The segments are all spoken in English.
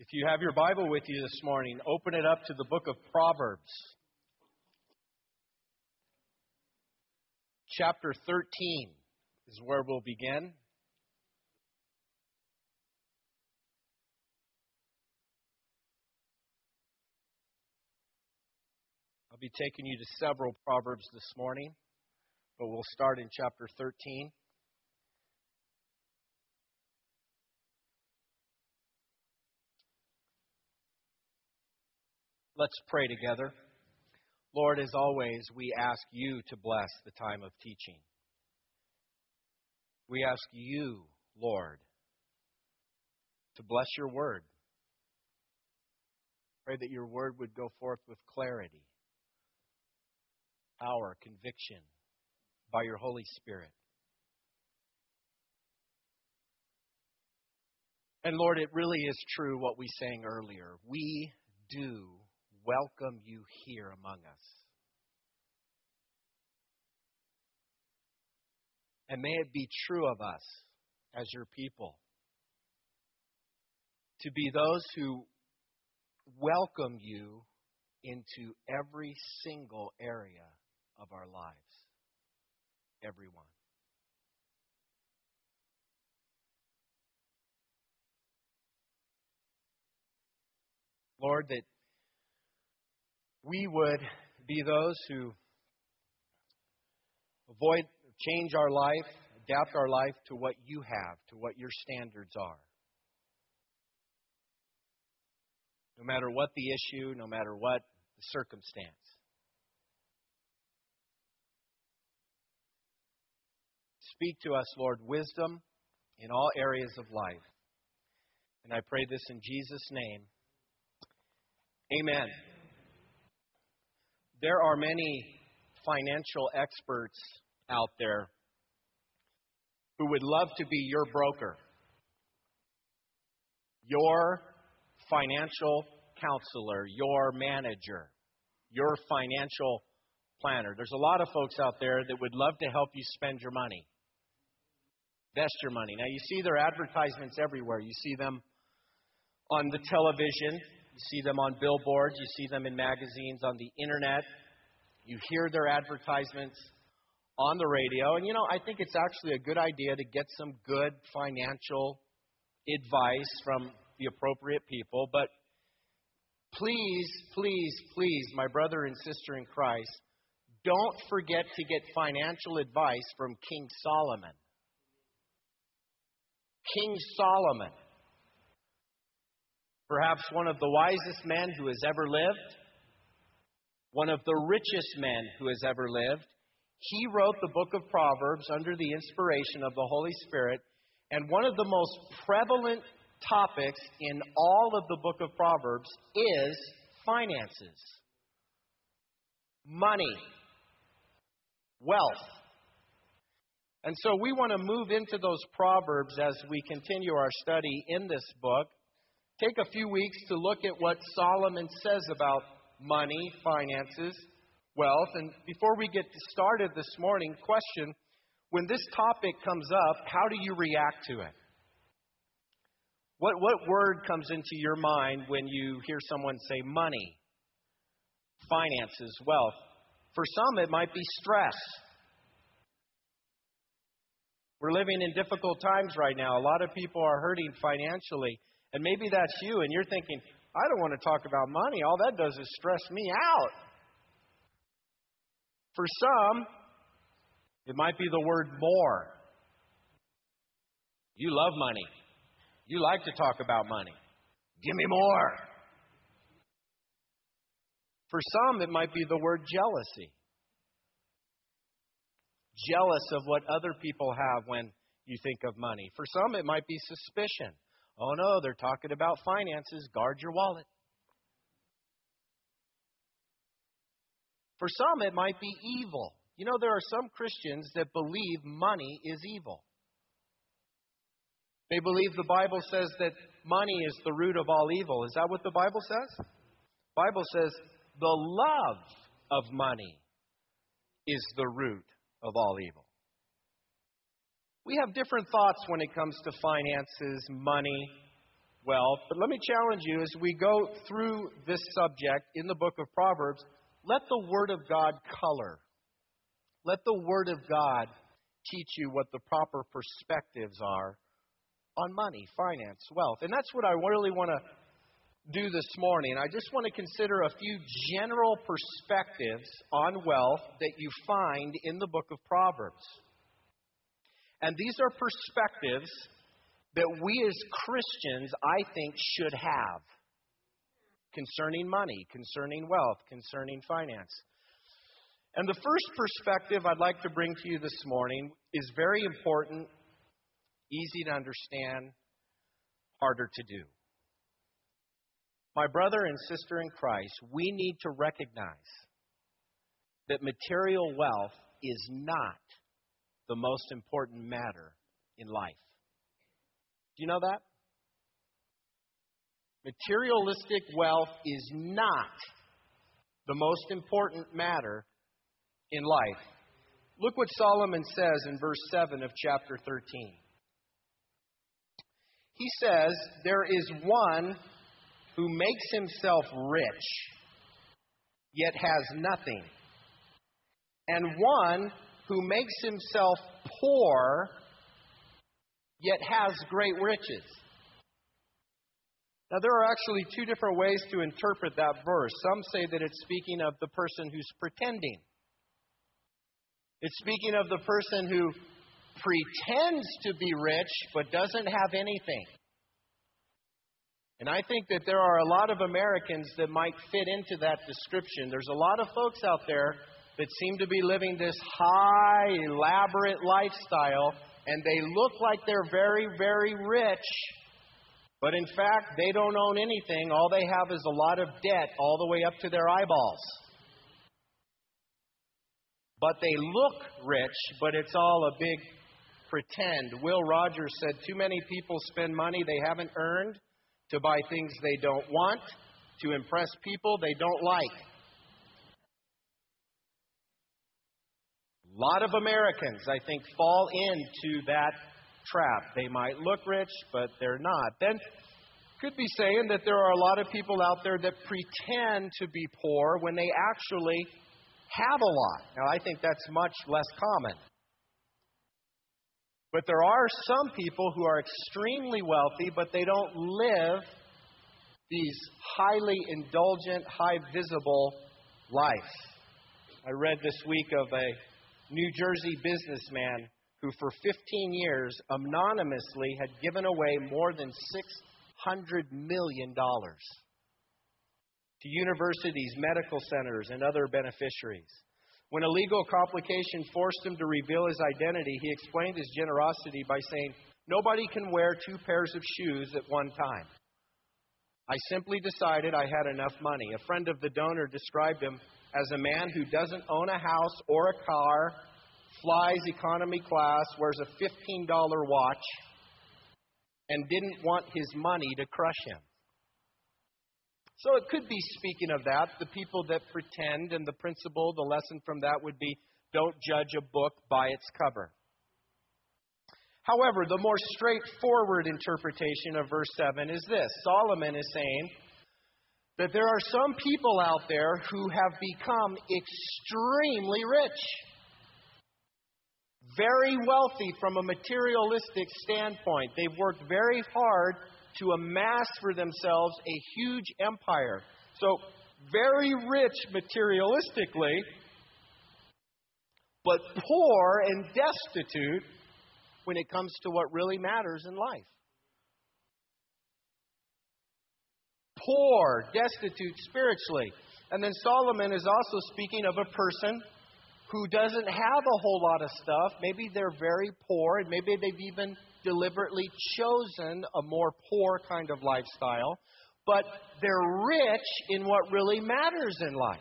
If you have your Bible with you this morning, open it up to the book of Proverbs. Chapter 13 is where we'll begin. I'll be taking you to several Proverbs this morning, but we'll start in chapter 13. Let's pray together. Lord, as always, we ask you to bless the time of teaching. We ask you, Lord, to bless your word. Pray that your word would go forth with clarity, power, conviction by your Holy Spirit. And Lord, it really is true what we sang earlier. We do welcome you here among us. And may it be true of us as your people to be those who welcome you into every single area of our lives. Everyone. Lord, that we would be those who change our life, adapt our life to what you have, to what your standards are. No matter what the issue, no matter what the circumstance. Speak to us, Lord, wisdom in all areas of life. And I pray this in Jesus' name. Amen. There are many financial experts out there who would love to be your broker, your financial counselor, your manager, your financial planner. There's a lot of folks out there that would love to help you spend your money, invest your money. Now, you see their advertisements everywhere. You see them on the television. You see them on billboards. You see them in magazines, on the internet. You hear their advertisements on the radio. And, I think it's actually a good idea to get some good financial advice from the appropriate people. But please, please, please, my brother and sister in Christ, don't forget to get financial advice from King Solomon. King Solomon. Perhaps one of the wisest men who has ever lived, one of the richest men who has ever lived. He wrote the book of Proverbs under the inspiration of the Holy Spirit, and one of the most prevalent topics in all of the book of Proverbs is finances, money, wealth. And so we want to move into those Proverbs as we continue our study in this book. Take a few weeks to look at what Solomon says about money, finances, wealth. And before we get started this morning, question, when this topic comes up, how do you react to it? What word comes into your mind when you hear someone say money, finances, wealth? For some, it might be stress. We're living in difficult times right now. A lot of people are hurting financially. And maybe that's you, and you're thinking, I don't want to talk about money. All that does is stress me out. For some, it might be the word more. You love money. You like to talk about money. Give me more. For some, it might be the word jealousy. Jealous of what other people have when you think of money. For some, it might be suspicion. Oh no, they're talking about finances. Guard your wallet. For some, it might be evil. There are some Christians that believe money is evil. They believe the Bible says that money is the root of all evil. Is that what the Bible says? The Bible says the love of money is the root of all evil. We have different thoughts when it comes to finances, money. wealth. But let me challenge you as we go through this subject in the book of Proverbs, let the Word of God color. Let the Word of God teach you what the proper perspectives are on money, finance, wealth. And that's what I really want to do this morning. I just want to consider a few general perspectives on wealth that you find in the book of Proverbs. And these are perspectives that we as Christians, I think, should have concerning money, concerning wealth, concerning finance. And the first perspective I'd like to bring to you this morning is very important, easy to understand, harder to do. My brother and sister in Christ, we need to recognize that material wealth is not the most important matter in life. Do you know that? Materialistic wealth is not the most important matter in life. Look what Solomon says in verse 7 of chapter 13. He says, "There is one who makes himself rich, yet has nothing, and one who makes himself poor, yet has great riches." Now, there are actually two different ways to interpret that verse. Some say that it's speaking of the person who's pretending. It's speaking of the person who pretends to be rich but doesn't have anything. And I think that there are a lot of Americans that might fit into that description. There's a lot of folks out there that seem to be living this high, elaborate lifestyle, and they look like they're very, very rich. But in fact, they don't own anything. All they have is a lot of debt all the way up to their eyeballs. But they look rich, but it's all a big pretend. Will Rogers said, "Too many people spend money they haven't earned to buy things they don't want, to impress people they don't like." A lot of Americans, I think, fall into that trap. They might look rich, but they're not. Then could be saying that there are a lot of people out there that pretend to be poor when they actually have a lot. Now, I think that's much less common. But there are some people who are extremely wealthy, but they don't live these highly indulgent, high visible lives. I read this week of a New Jersey businessman who for 15 years anonymously had given away more than $600 million to universities, medical centers, and other beneficiaries. When a legal complication forced him to reveal his identity, he explained his generosity by saying, "Nobody can wear 2 pairs of shoes at one time. I simply decided I had enough money." A friend of the donor described him as a man who doesn't own a house or a car, flies economy class, wears a $15 watch, and didn't want his money to crush him. So it could be speaking of that, the people that pretend, and the principle, the lesson from that would be, don't judge a book by its cover. However, the more straightforward interpretation of verse 7 is this. Solomon is saying that there are some people out there who have become extremely rich, very wealthy from a materialistic standpoint. They've worked very hard to amass for themselves a huge empire. So, very rich materialistically, but poor and destitute when it comes to what really matters in life. Poor, destitute spiritually. And then Solomon is also speaking of a person who doesn't have a whole lot of stuff. Maybe they're very poor, and maybe they've even deliberately chosen a more poor kind of lifestyle, but they're rich in what really matters in life.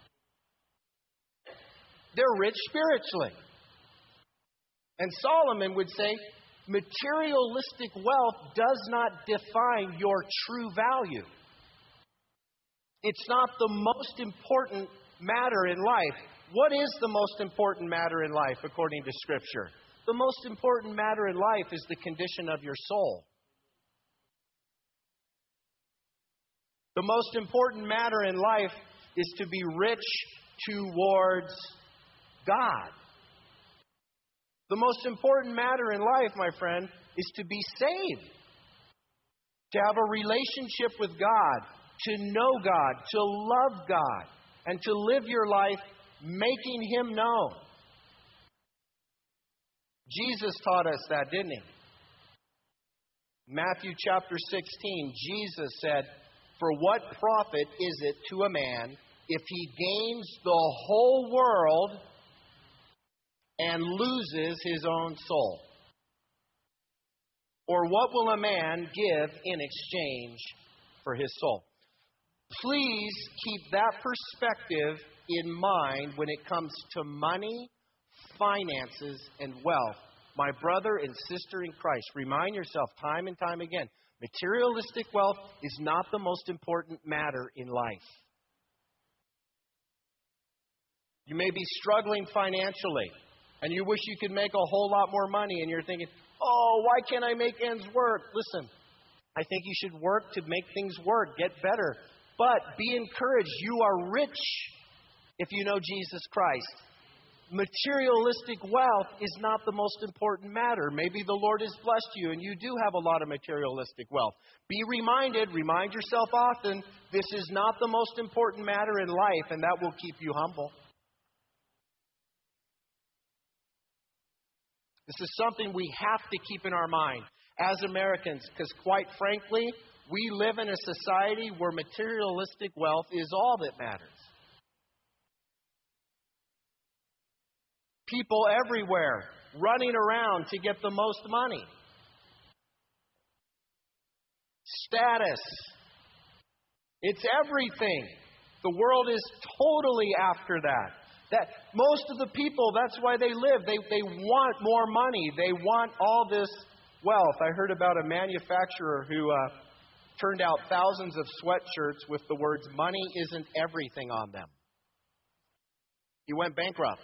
They're rich spiritually. And Solomon would say, materialistic wealth does not define your true value. It's not the most important matter in life. What is the most important matter in life according to Scripture? The most important matter in life is the condition of your soul. The most important matter in life is to be rich towards God. The most important matter in life, my friend, is to be saved. To have a relationship with God, to know God, to love God, and to live your life making Him known. Jesus taught us that, didn't He? Matthew chapter 16, Jesus said, "For what profit is it to a man if he gains the whole world and loses his own soul? Or what will a man give in exchange for his soul?" Please keep that perspective in mind when it comes to money, finances, and wealth. My brother and sister in Christ, remind yourself time and time again, materialistic wealth is not the most important matter in life. You may be struggling financially, and you wish you could make a whole lot more money, and you're thinking, oh, why can't I make ends work? Listen, I think you should work to make things work, get better. But be encouraged. You are rich if you know Jesus Christ. Materialistic wealth is not the most important matter. Maybe the Lord has blessed you and you do have a lot of materialistic wealth. Be reminded, remind yourself often, this is not the most important matter in life, and that will keep you humble. This is something we have to keep in our mind as Americans, because quite frankly, we live in a society where materialistic wealth is all that matters. People everywhere running around to get the most money. Status. It's everything. The world is totally after that. That most of the people, that's why they live. They want more money. They want all this wealth. I heard about a manufacturer who turned out thousands of sweatshirts with the words, "Money isn't everything" on them. He went bankrupt.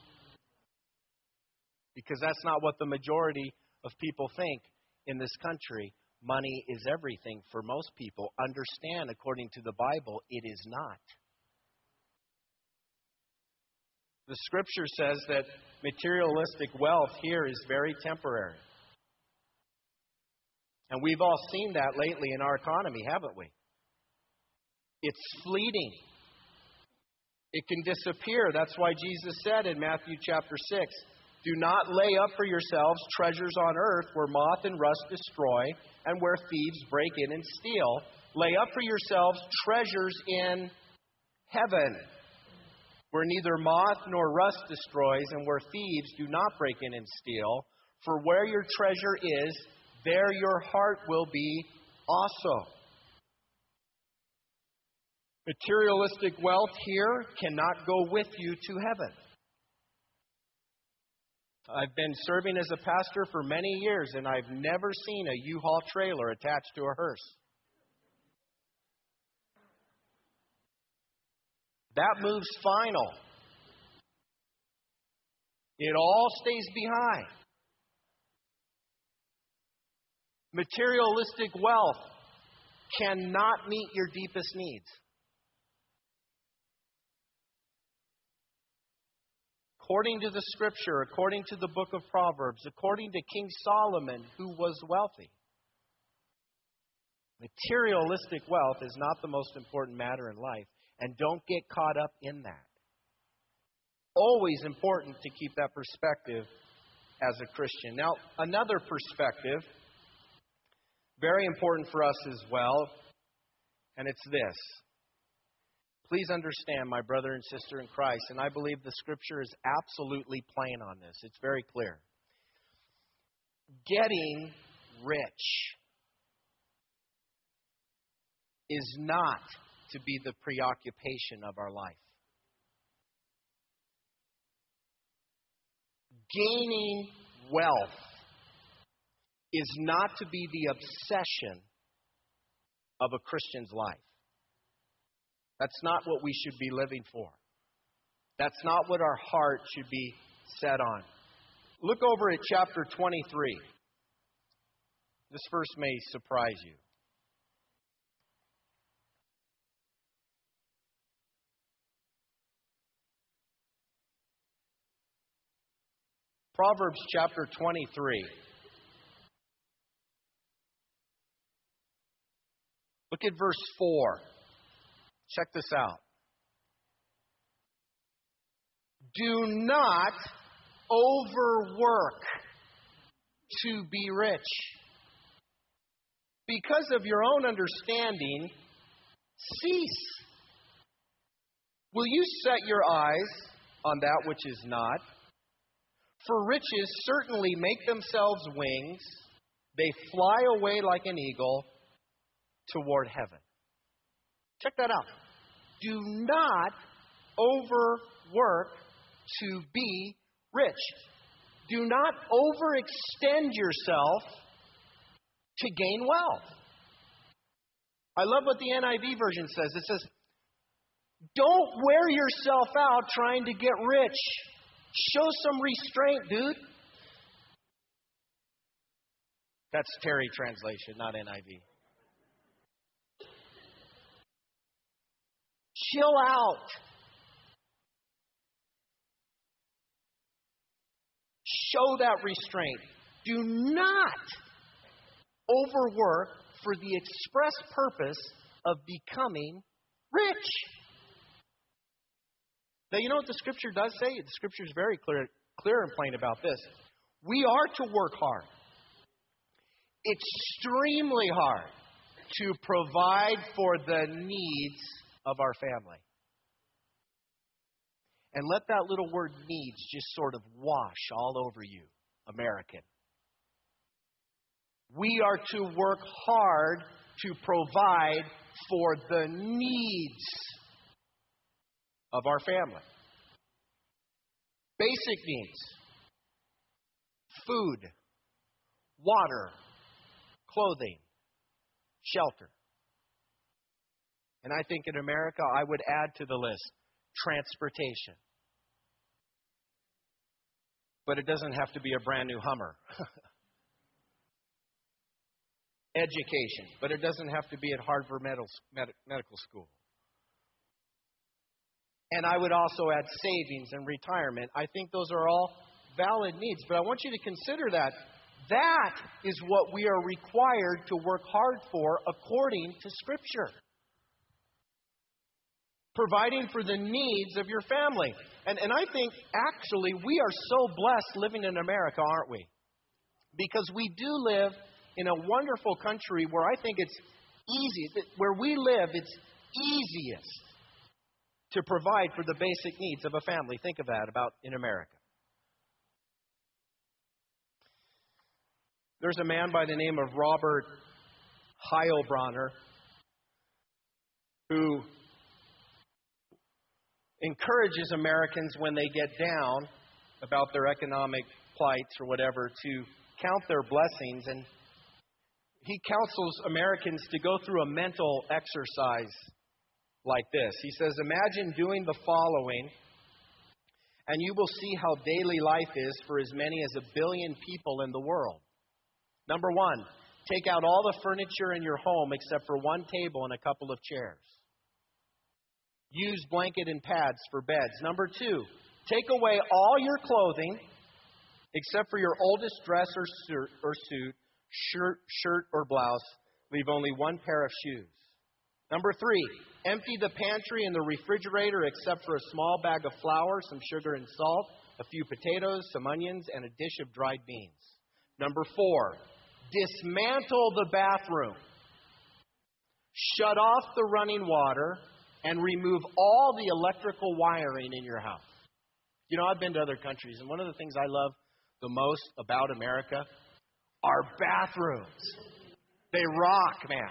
Because that's not what the majority of people think in this country. Money is everything for most people. Understand, according to the Bible, it is not. The Scripture says that materialistic wealth here is very temporary. And we've all seen that lately in our economy, haven't we? It's fleeting. It can disappear. That's why Jesus said in Matthew chapter 6, "Do not lay up for yourselves treasures on earth where moth and rust destroy and where thieves break in and steal. Lay up for yourselves treasures in heaven where neither moth nor rust destroys and where thieves do not break in and steal. For where your treasure is, there your heart will be also." Materialistic wealth here cannot go with you to heaven. I've been serving as a pastor for many years, and I've never seen a U-Haul trailer attached to a hearse. That move's final. It all stays behind. Materialistic wealth cannot meet your deepest needs. According to the Scripture, according to the book of Proverbs, according to King Solomon, who was wealthy, materialistic wealth is not the most important matter in life, and don't get caught up in that. Always important to keep that perspective as a Christian. Now, another perspective, very important for us as well, and it's this. Please understand, my brother and sister in Christ, and I believe the Scripture is absolutely plain on this. It's very clear. Getting rich is not to be the preoccupation of our life. Gaining wealth is not to be the obsession of a Christian's life. That's not what we should be living for. That's not what our heart should be set on. Look over at chapter 23. This verse may surprise you. Proverbs chapter 23. Look at verse 4. Check this out. Do not overwork to be rich. Because of your own understanding, cease. Will you set your eyes on that which is not? For riches certainly make themselves wings. They fly away like an eagle toward heaven. Check that out. Do not overwork to be rich. Do not overextend yourself to gain wealth. I love what the NIV version says. It says, don't wear yourself out trying to get rich. Show some restraint, dude. That's Terry translation, not NIV. Chill out. Show that restraint. Do not overwork for the express purpose of becoming rich. Now, you know what the Scripture does say? The Scripture is very clear and plain about this. We are to work hard, extremely hard, to provide for the needs of our family. And let that little word needs just sort of wash all over you, American. We are to work hard to provide for the needs of our family. Basic needs. Food, water, clothing, shelter. And I think in America, I would add to the list, transportation. But it doesn't have to be a brand new Hummer. Education, but it doesn't have to be at Harvard Medical School. And I would also add savings and retirement. I think those are all valid needs. But I want you to consider that. That is what we are required to work hard for according to Scripture. Providing for the needs of your family. And I think actually we are so blessed living in America, aren't we? Because we do live in a wonderful country where I think it's easy, where we live, it's easiest to provide for the basic needs of a family. Think of that about in America. There's a man by the name of Robert Heilbronner who encourages Americans when they get down about their economic plights or whatever to count their blessings. And he counsels Americans to go through a mental exercise like this. He says, imagine doing the following, and you will see how daily life is for as many as 1 billion people in the world. Number one, take out all the furniture in your home except for one table and a couple of chairs. Use blanket and pads for beds. Number two, take away all your clothing except for your oldest dress or suit, shirt or blouse. Leave only one pair of shoes. Number three, empty the pantry and the refrigerator except for a small bag of flour, some sugar and salt, a few potatoes, some onions, and a dish of dried beans. Number four, dismantle the bathroom. Shut off the running water and remove all the electrical wiring in your house. You know, I've been to other countries, and one of the things I love the most about America are bathrooms. They rock, man.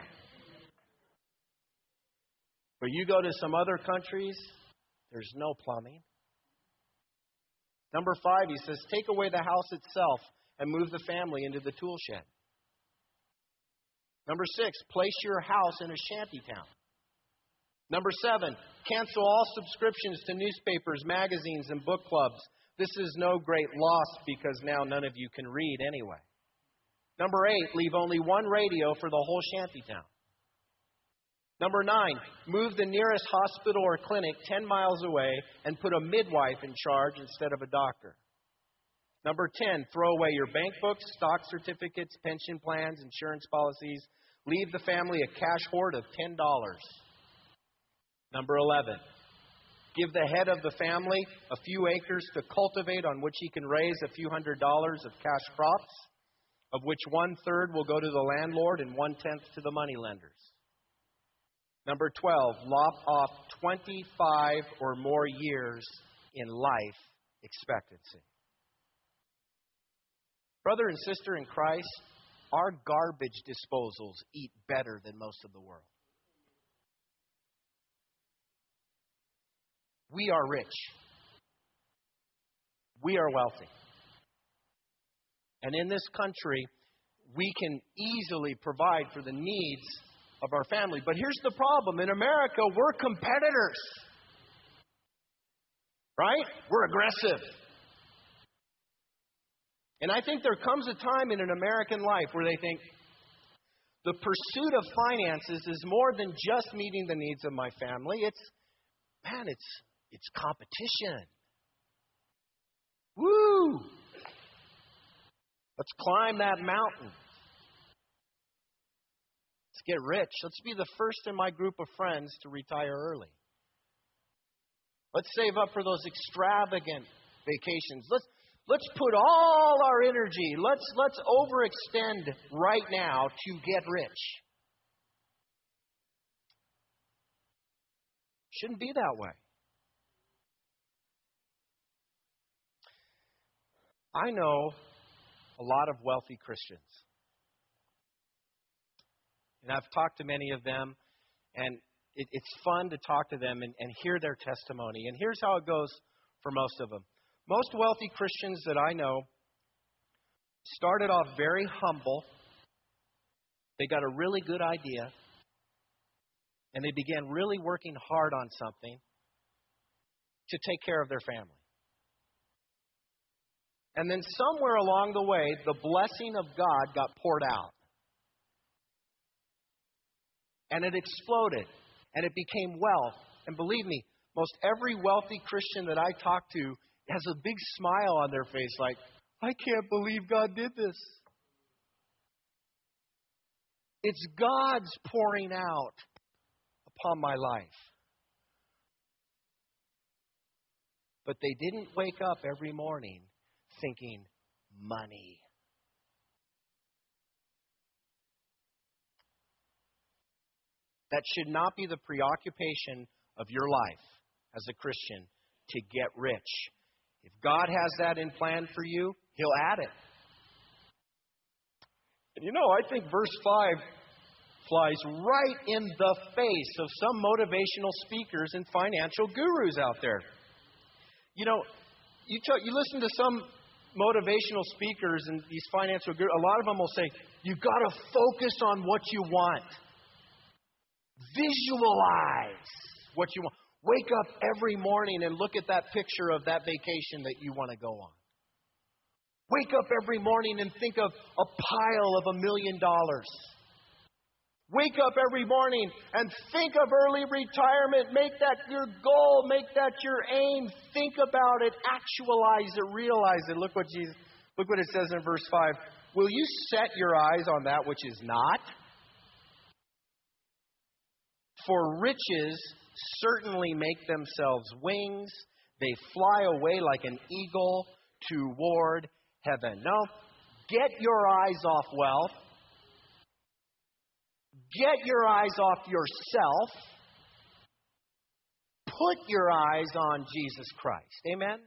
But you go to some other countries, there's no plumbing. Number five, he says, take away the house itself and move the family into the tool shed. Number six, place your house in a shanty town. Number seven, cancel all subscriptions to newspapers, magazines, and book clubs. This is no great loss because now none of you can read anyway. Number eight, leave only one radio for the whole shanty town. Number nine, move the nearest hospital or clinic 10 miles away and put a midwife in charge instead of a doctor. Number 10, throw away your bank books, stock certificates, pension plans, insurance policies. Leave the family a cash hoard of $10. Number 11, give the head of the family a few acres to cultivate on which he can raise a few $100s of cash crops, of which 1/3 will go to the landlord and 1/10 to the moneylenders. Number 12, lop off 25 or more years in life expectancy. Brother and sister in Christ, our garbage disposals eat better than most of the world. We are rich. We are wealthy. And in this country, we can easily provide for the needs of our family. But here's the problem. In America, we're competitors. Right? We're aggressive. And I think there comes a time in an American life where they think the pursuit of finances is more than just meeting the needs of my family. It's competition. Woo! Let's climb that mountain. Let's get rich. Let's be the first in my group of friends to retire early. Let's save up for those extravagant vacations. Let's put all our energy. Let's overextend right now to get rich. Shouldn't be that way. I know a lot of wealthy Christians. And I've talked to many of them, and it's fun to talk to them and hear their testimony. And here's how it goes for most of them. Most wealthy Christians that I know started off very humble. They got a really good idea, and they began really working hard on something to take care of their family. And then somewhere along the way, the blessing of God got poured out. And it exploded. And it became wealth. And believe me, most every wealthy Christian that I talk to has a big smile on their face like, I can't believe God did this. It's God's pouring out upon my life. But they didn't wake up every morning thinking money. That should not be the preoccupation of your life as a Christian, to get rich. If God has that in plan for you, He'll add it. And I think verse 5 flies right in the face of some motivational speakers and financial gurus out there. You listen to some motivational speakers and these financial gurus, a lot of them will say, you've got to focus on what you want. Visualize what you want. Wake up every morning and look at that picture of that vacation that you want to go on. Wake up every morning and think of a pile of $1 million. Wake up every morning and think of early retirement. Make that your goal. Make that your aim. Think about it. Actualize it. Realize it. Look what it says in verse 5. Will you set your eyes on that which is not? For riches certainly make themselves wings. They fly away like an eagle toward heaven. No, get your eyes off wealth. Get your eyes off yourself. Put your eyes on Jesus Christ. Amen?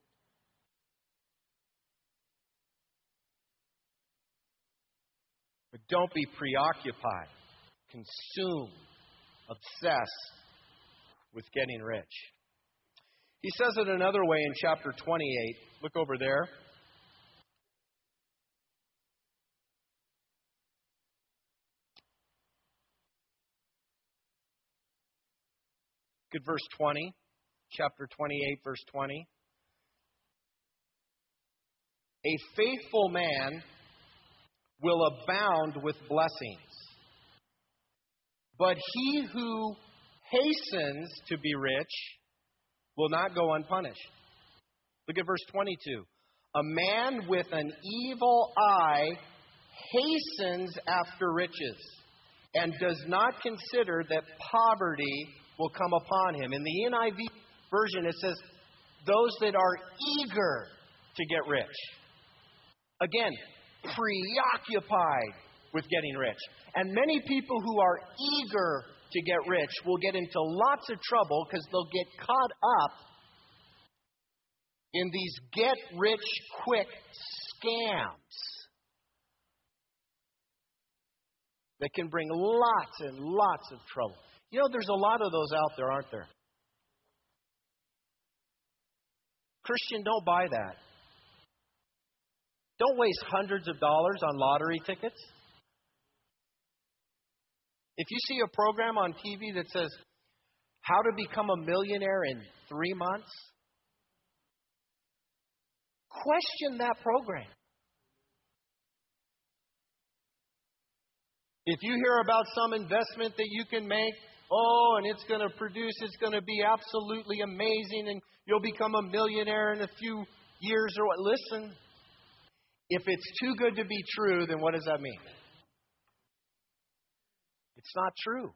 But don't be preoccupied, consumed, obsessed with getting rich. He says it another way in chapter 28. Look over there. Good verse 20. Chapter 28, verse 20. A faithful man will abound with blessings, but he who hastens to be rich will not go unpunished. Look at verse 22. A man with an evil eye hastens after riches and does not consider that poverty will come upon him. In the NIV version, it says, those that are eager to get rich. Again, preoccupied with getting rich. And many people who are eager to get rich will get into lots of trouble because they'll get caught up in these get-rich-quick scams that can bring lots and lots of trouble. You know, there's a lot of those out there, aren't there? Christian, don't buy that. Don't waste hundreds of dollars on lottery tickets. If you see a program on TV that says, how to become a millionaire in 3 months, question that program. If you hear about some investment that you can make, and it's going to produce, it's going to be absolutely amazing, and you'll become a millionaire in a few years or what. Listen, if it's too good to be true, then what does that mean? It's not true.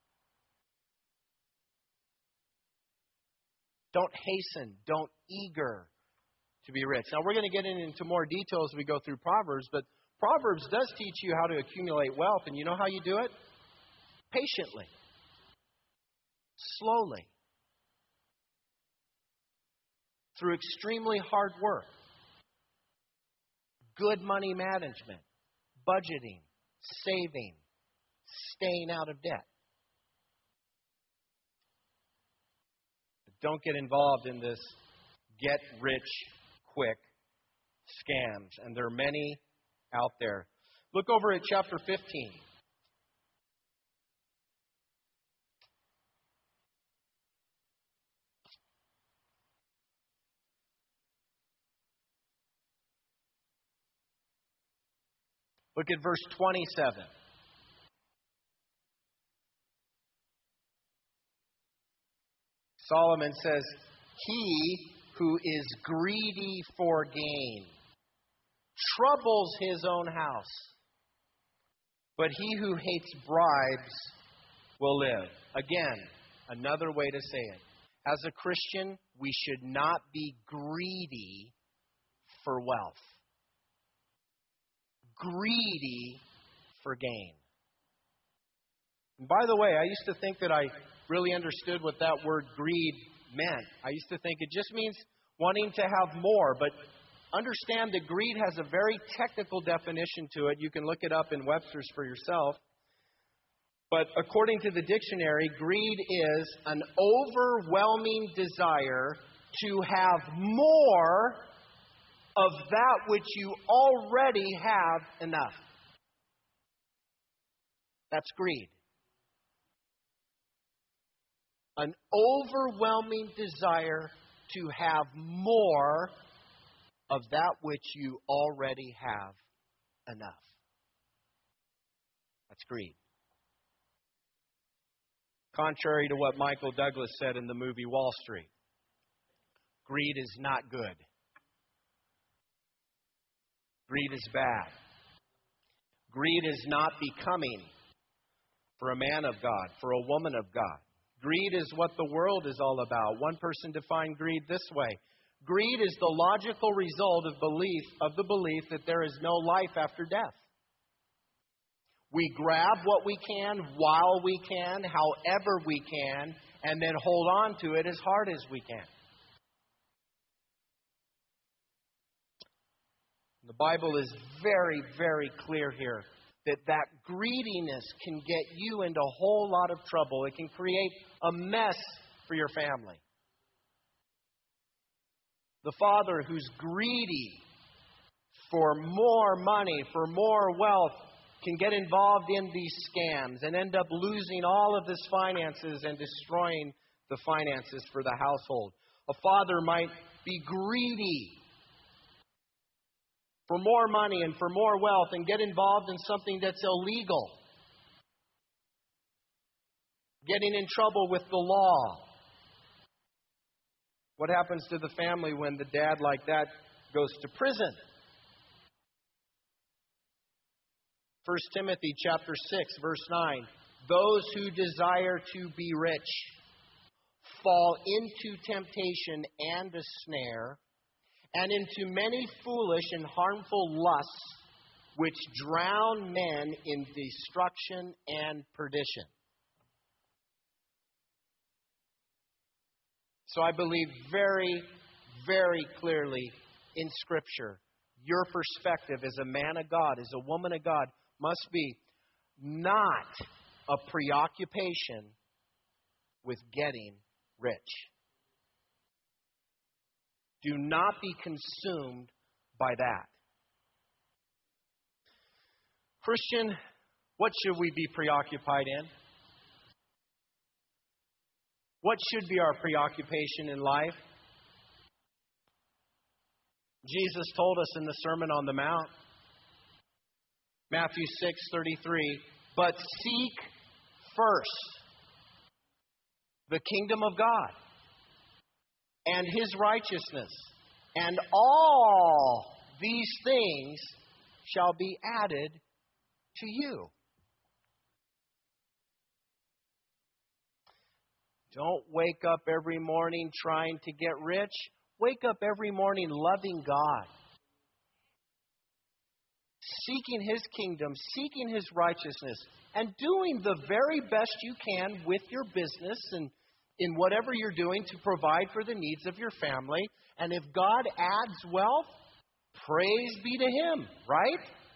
Don't hasten, don't eager to be rich. Now, we're going to get into more details as we go through Proverbs, but Proverbs does teach you how to accumulate wealth, and you know how you do it? Patiently. Slowly. Through extremely hard work. Good money management. Budgeting. Saving. Staying out of debt. But don't get involved in this get-rich-quick scams. And there are many out there. Look over at chapter 15. Look at verse 27. Solomon says, he who is greedy for gain troubles his own house, but he who hates bribes will live. Again, another way to say it. As a Christian, we should not be greedy for wealth. Greedy for gain. And by the way, I used to think that I really understood what that word greed meant. I used to think it just means wanting to have more, but understand that greed has a very technical definition to it. You can look it up in Webster's for yourself. But according to the dictionary, greed is an overwhelming desire to have more of that which you already have enough. That's greed. An overwhelming desire to have more of that which you already have enough. That's greed. Contrary to what Michael Douglas said in the movie Wall Street, greed is not good. Greed is bad. Greed is not becoming for a man of God, for a woman of God. Greed is what the world is all about. One person defined greed this way. Greed is the logical result of the belief that there is no life after death. We grab what we can, while we can, however we can, and then hold on to it as hard as we can. The Bible is very, very clear here that greediness can get you into a whole lot of trouble. It can create a mess for your family. The father who's greedy for more money, for more wealth, can get involved in these scams and end up losing all of his finances and destroying the finances for the household. A father might be greedy for more money and for more wealth and get involved in something that's illegal. Getting in trouble with the law. What happens to the family when the dad like that goes to prison. 1 Timothy chapter 6, verse 9. Those who desire to be rich fall into temptation and a snare, and into many foolish and harmful lusts, which drown men in destruction and perdition. So I believe very, very clearly in Scripture, your perspective as a man of God, as a woman of God, must be not a preoccupation with getting rich. Do not be consumed by that. Christian, what should we be preoccupied in? What should be our preoccupation in life? Jesus told us in the Sermon on the Mount, Matthew 6:33, but seek first the kingdom of God and His righteousness, and all these things shall be added to you. Don't wake up every morning trying to get rich. Wake up every morning loving God, seeking His kingdom, seeking His righteousness, and doing the very best you can with your business and in whatever you're doing to provide for the needs of your family. And if God adds wealth, praise be to Him, right?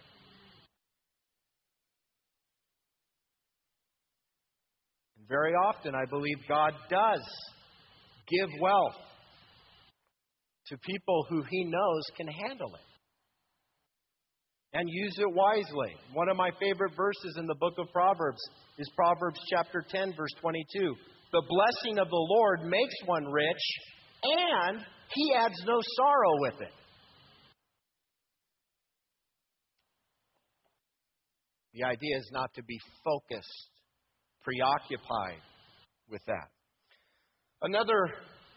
And very often, I believe God does give wealth to people who He knows can handle it and use it wisely. One of my favorite verses in the book of Proverbs is Proverbs chapter 10, verse 22. The blessing of the Lord makes one rich, and He adds no sorrow with it. The idea is not to be focused, preoccupied with that. Another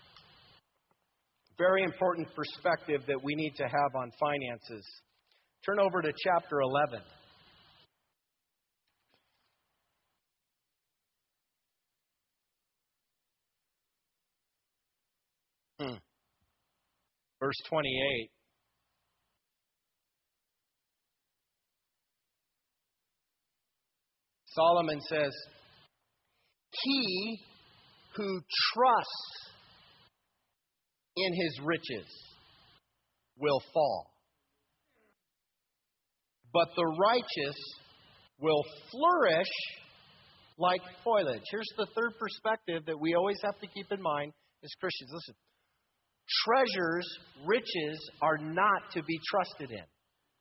very important perspective that we need to have on finances. Turn over to chapter 11. Verse 28. Solomon says, he who trusts in his riches will fall, but the righteous will flourish like foliage. Here's the third perspective that we always have to keep in mind as Christians. Listen, treasures, riches are not to be trusted in.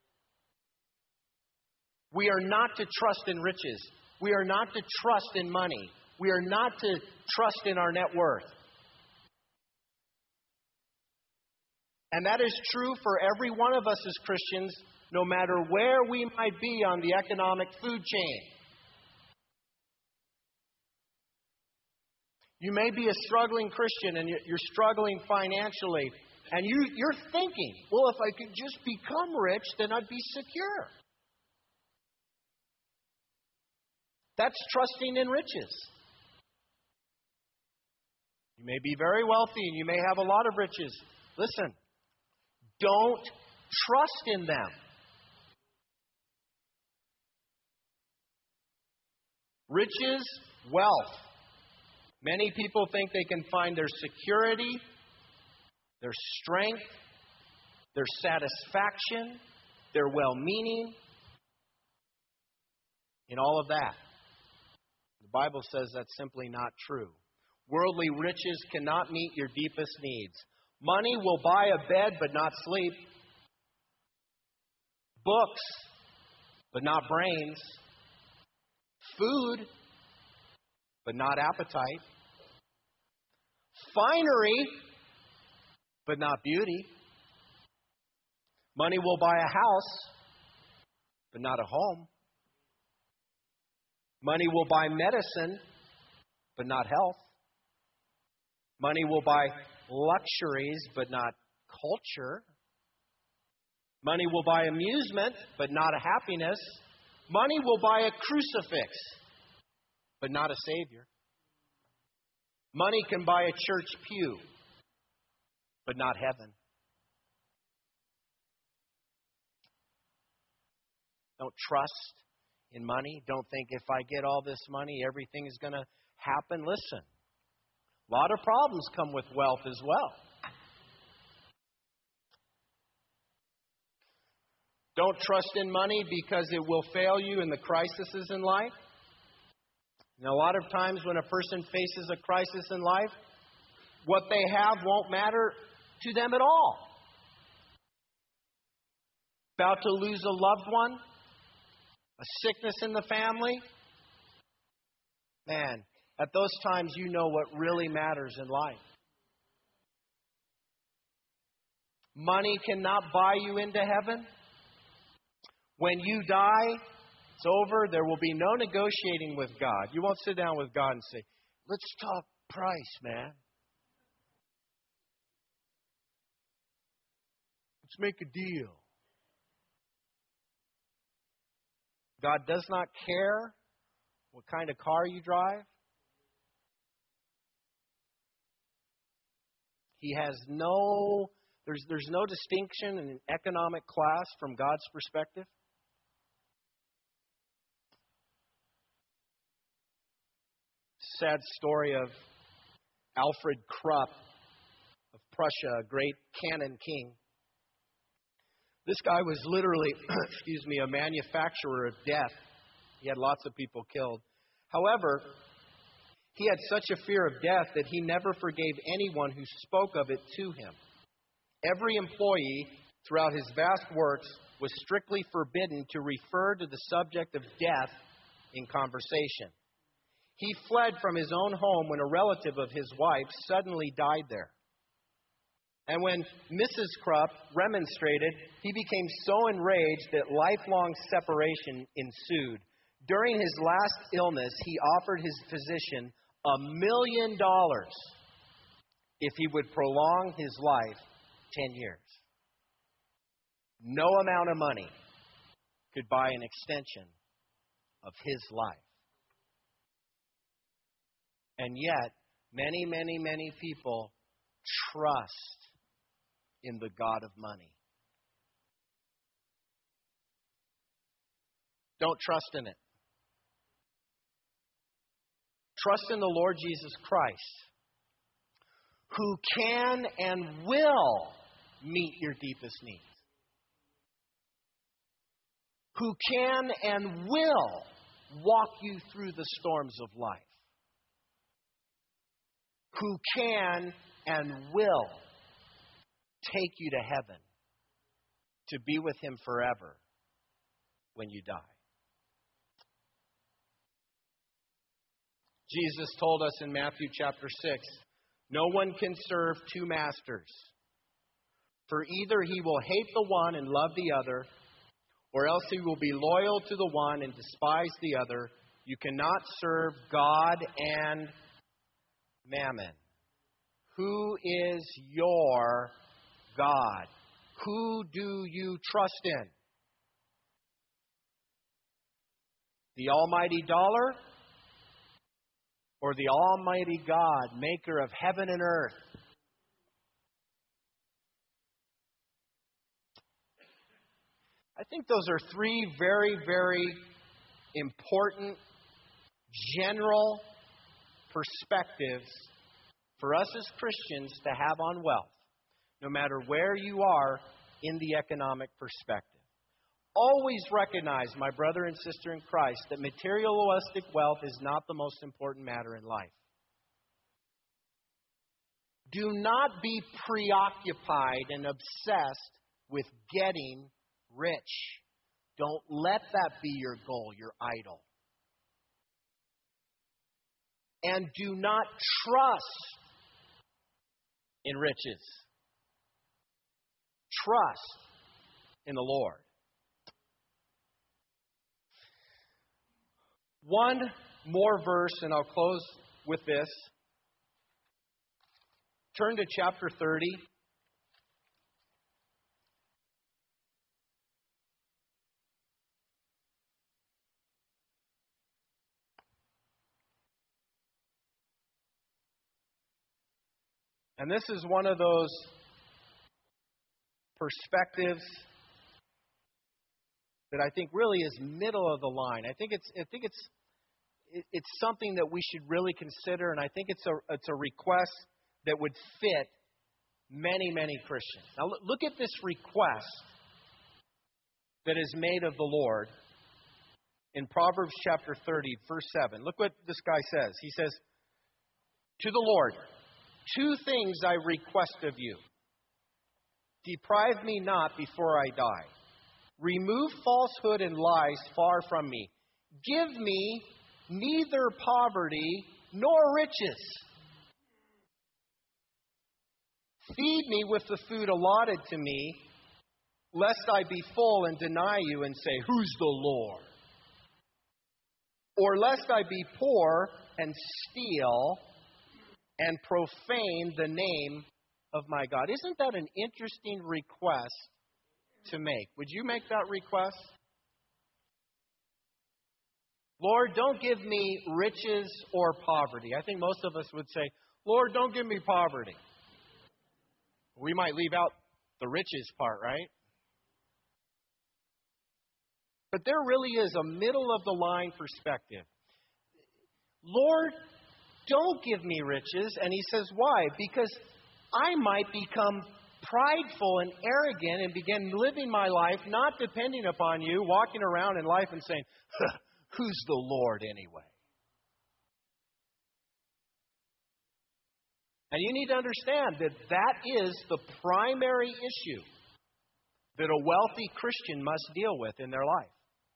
We are not to trust in riches. We are not to trust in money. We are not to trust in our net worth. And that is true for every one of us as Christians, no matter where we might be on the economic food chain. You may be a struggling Christian and you're struggling financially, and you're thinking, well, if I could just become rich, then I'd be secure. That's trusting in riches. You may be very wealthy and you may have a lot of riches. Listen, don't trust in them. Riches, wealth. Many people think they can find their security, their strength, their satisfaction, their well-meaning in all of that. The Bible says that's simply not true. Worldly riches cannot meet your deepest needs. Money will buy a bed but not sleep. Books, but not brains. Food, but not appetite. Finery, but not beauty. Money will buy a house, but not a home. Money will buy medicine, but not health. Money will buy luxuries, but not culture. Money will buy amusement, but not a happiness. Money will buy a crucifix, but not a Savior. Money can buy a church pew, but not heaven. Don't trust in money. Don't think if I get all this money, everything is going to happen. Listen, a lot of problems come with wealth as well. Don't trust in money because it will fail you in the crises in life. And a lot of times when a person faces a crisis in life, what they have won't matter to them at all. About to lose a loved one, a sickness in the family. Man, at those times you know what really matters in life. Money cannot buy you into heaven. When you die, it's over. There will be no negotiating with God. You won't sit down with God and say, let's talk price, man. Let's make a deal. God does not care what kind of car you drive. He has there's no distinction in economic class from God's perspective. Sad story of Alfred Krupp of Prussia, a great cannon king. This guy was literally, a manufacturer of death. He had lots of people killed. However, he had such a fear of death that he never forgave anyone who spoke of it to him. Every employee throughout his vast works was strictly forbidden to refer to the subject of death in conversation. He fled from his own home when a relative of his wife suddenly died there. And when Mrs. Krupp remonstrated, he became so enraged that lifelong separation ensued. During his last illness, he offered his physician $1 million if he would prolong his life 10 years. No amount of money could buy an extension of his life. And yet, many, many, many people trust in the God of money. Don't trust in it. Trust in the Lord Jesus Christ, who can and will meet your deepest needs. Who can and will walk you through the storms of life. Who can and will take you to heaven to be with Him forever when you die. Jesus told us in Matthew chapter 6, no one can serve two masters, for either he will hate the one and love the other, or else he will be loyal to the one and despise the other. You cannot serve God and Mammon. Who is your God? Who do you trust in? The almighty dollar or the almighty God, maker of heaven and earth? I think those are three very, very important general perspectives for us as Christians to have on wealth, no matter where you are in the economic perspective. Always recognize, my brother and sister in Christ, that materialistic wealth is not the most important matter in life. Do not be preoccupied and obsessed with getting rich. Don't let that be your goal, your idol. And do not trust in riches. Trust in the Lord. One more verse, and I'll close with this. Turn to chapter 30. And this is one of those perspectives that I think really is middle of the line. I think it's something that we should really consider, and I think it's a request that would fit many, many Christians. Now look at this request that is made of the Lord in Proverbs chapter 30, verse 7. Look what this guy says. He says, to the Lord, 2 things I request of you. Deprive me not before I die. Remove falsehood and lies far from me. Give me neither poverty nor riches. Feed me with the food allotted to me, lest I be full and deny you and say, who's the Lord? Or lest I be poor and steal and profane the name of my God. Isn't that an interesting request to make? Would you make that request? Lord, don't give me riches or poverty. I think most of us would say, Lord, don't give me poverty. We might leave out the riches part, right? But there really is a middle of the line perspective. Lord, don't give me riches. And he says, why? Because I might become prideful and arrogant and begin living my life not depending upon you, walking around in life and saying, who's the Lord anyway? And you need to understand that that is the primary issue that a wealthy Christian must deal with in their life.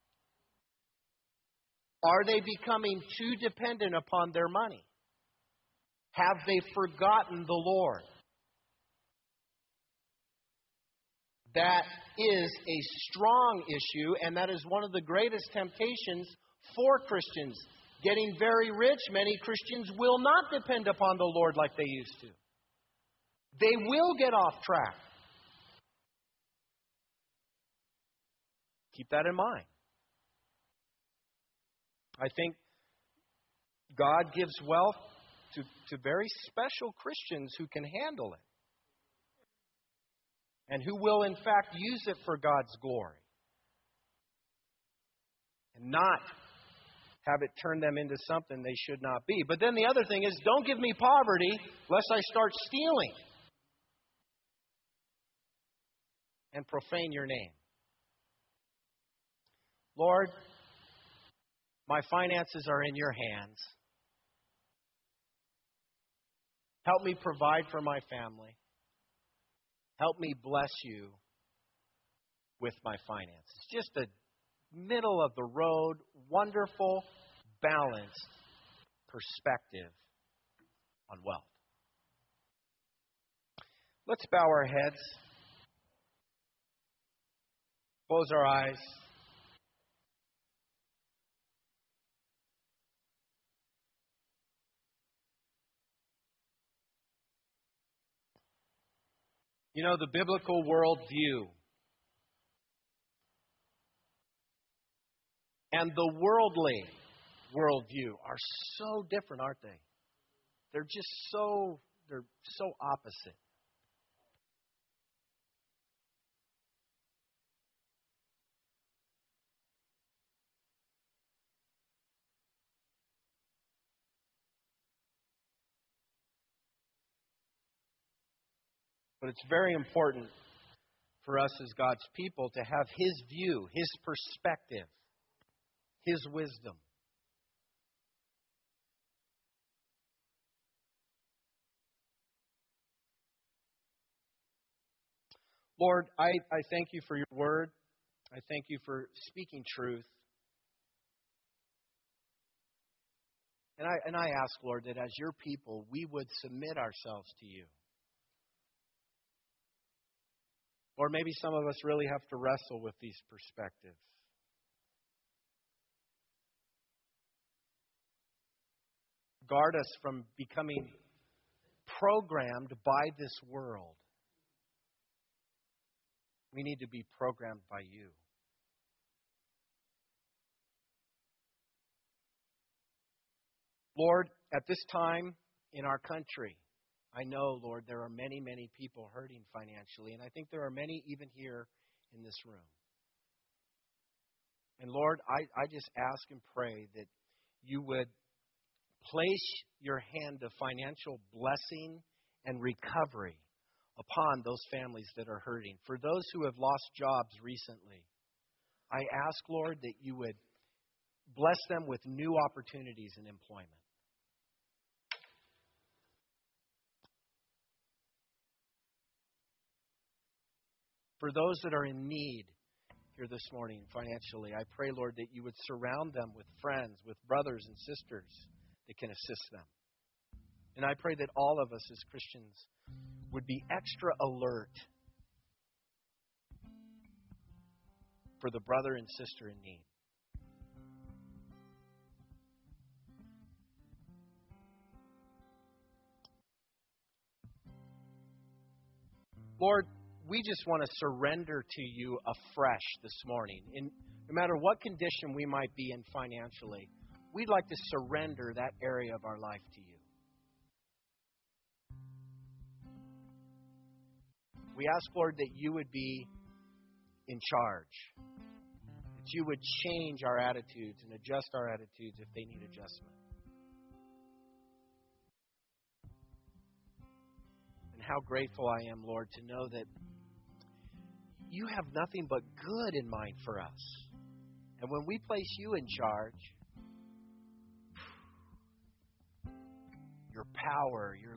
Are they becoming too dependent upon their money? Have they forgotten the Lord? That is a strong issue, and that is one of the greatest temptations for Christians. Getting very rich, many Christians will not depend upon the Lord like they used to. They will get off track. Keep that in mind. I think God gives wealth to very special Christians who can handle it. And who will, in fact, use it for God's glory. And not have it turn them into something they should not be. But then the other thing is, don't give me poverty lest I start stealing and profane your name. Lord, my finances are in your hands. Help me provide for my family. Help me bless you with my finances. Just a middle of the road, wonderful, balanced perspective on wealth. Let's bow our heads, close our eyes. You know, the biblical worldview and the worldly worldview are so different, aren't they? They're so opposite. But it's very important for us as God's people to have His view, His perspective, His wisdom. Lord, I thank you for your word. I thank you for speaking truth. And I ask, Lord, that as your people, we would submit ourselves to you. Or maybe some of us really have to wrestle with these perspectives. Guard us from becoming programmed by this world. We need to be programmed by you. Lord, at this time in our country, I know, Lord, there are many, many people hurting financially, and I think there are many even here in this room. And Lord, I just ask and pray that you would place your hand of financial blessing and recovery upon those families that are hurting. For those who have lost jobs recently, I ask, Lord, that you would bless them with new opportunities in employment. For those that are in need here this morning financially, I pray, Lord, that you would surround them with friends, with brothers and sisters that can assist them. And I pray that all of us as Christians would be extra alert for the brother and sister in need. Lord, we just want to surrender to you afresh this morning. No matter what condition we might be in financially, we'd like to surrender that area of our life to you. We ask, Lord, that you would be in charge, that you would change our attitudes and adjust our attitudes if they need adjustment. And how grateful I am, Lord, to know that you have nothing but good in mind for us. And when we place you in charge, your power, your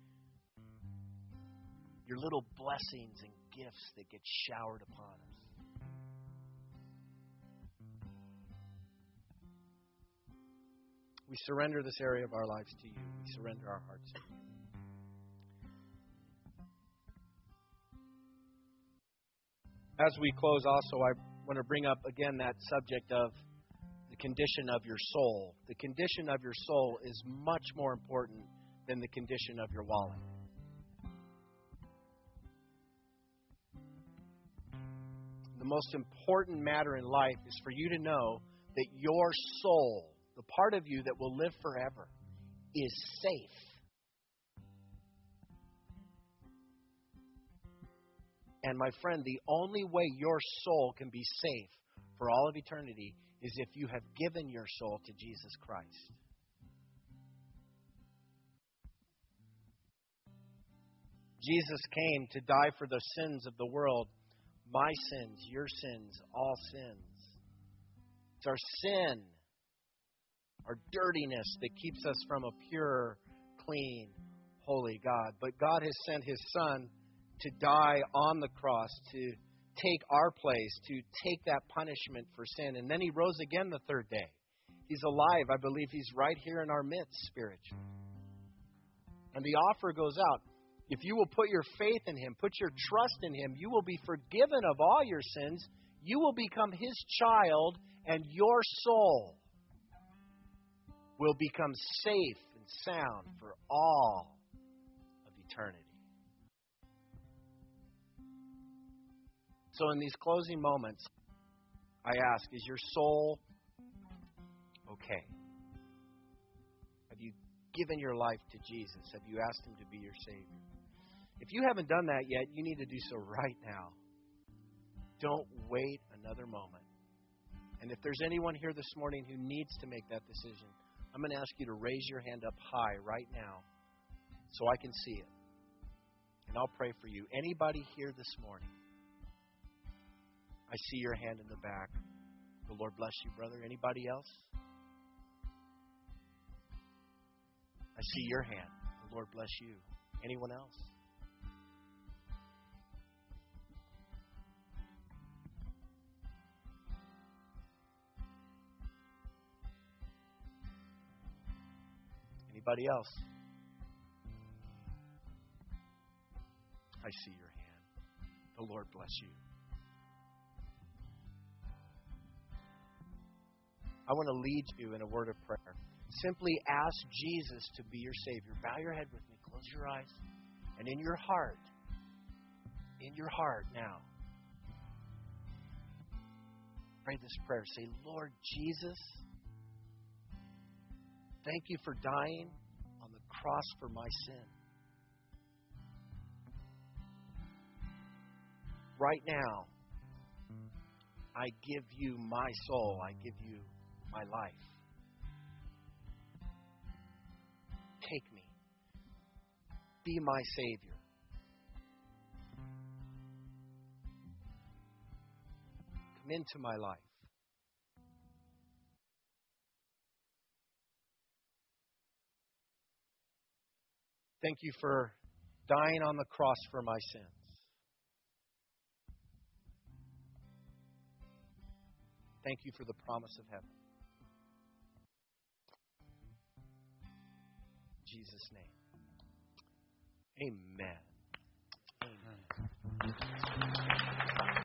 little blessings and gifts that get showered upon us. We surrender this area of our lives to you. We surrender our hearts to you. As we close also, I want to bring up again that subject of the condition of your soul. The condition of your soul is much more important than the condition of your wallet. The most important matter in life is for you to know that your soul, the part of you that will live forever, is safe. And my friend, the only way your soul can be safe for all of eternity is if you have given your soul to Jesus Christ. Jesus came to die for the sins of the world. My sins, your sins, all sins. It's our sin, our dirtiness that keeps us from a pure, clean, holy God. But God has sent His Son to die on the cross, to take our place, to take that punishment for sin. And then He rose again the third day. He's alive. I believe He's right here in our midst spiritually. And the offer goes out. If you will put your faith in Him, put your trust in Him, you will be forgiven of all your sins. You will become His child, and your soul will become safe and sound for all of eternity. So in these closing moments, I ask, is your soul okay? Have you given your life to Jesus? Have you asked Him to be your Savior? If you haven't done that yet, you need to do so right now. Don't wait another moment. And if there's anyone here this morning who needs to make that decision, I'm going to ask you to raise your hand up high right now so I can see it. And I'll pray for you. Anybody here this morning? I see your hand in the back. The Lord bless you, brother. Anybody else? I see your hand. The Lord bless you. Anyone else? Anybody else? I see your hand. The Lord bless you. I want to lead you in a word of prayer. Simply ask Jesus to be your Savior. Bow your head with me. Close your eyes. And in your heart now, pray this prayer. Say, Lord Jesus, thank you for dying on the cross for my sin. right now, I give you my soul. I give you my life. Take me. Be my Savior. Come into my life. Thank you for dying on the cross for my sins. Thank you for the promise of heaven. In Jesus' name. Amen. Amen.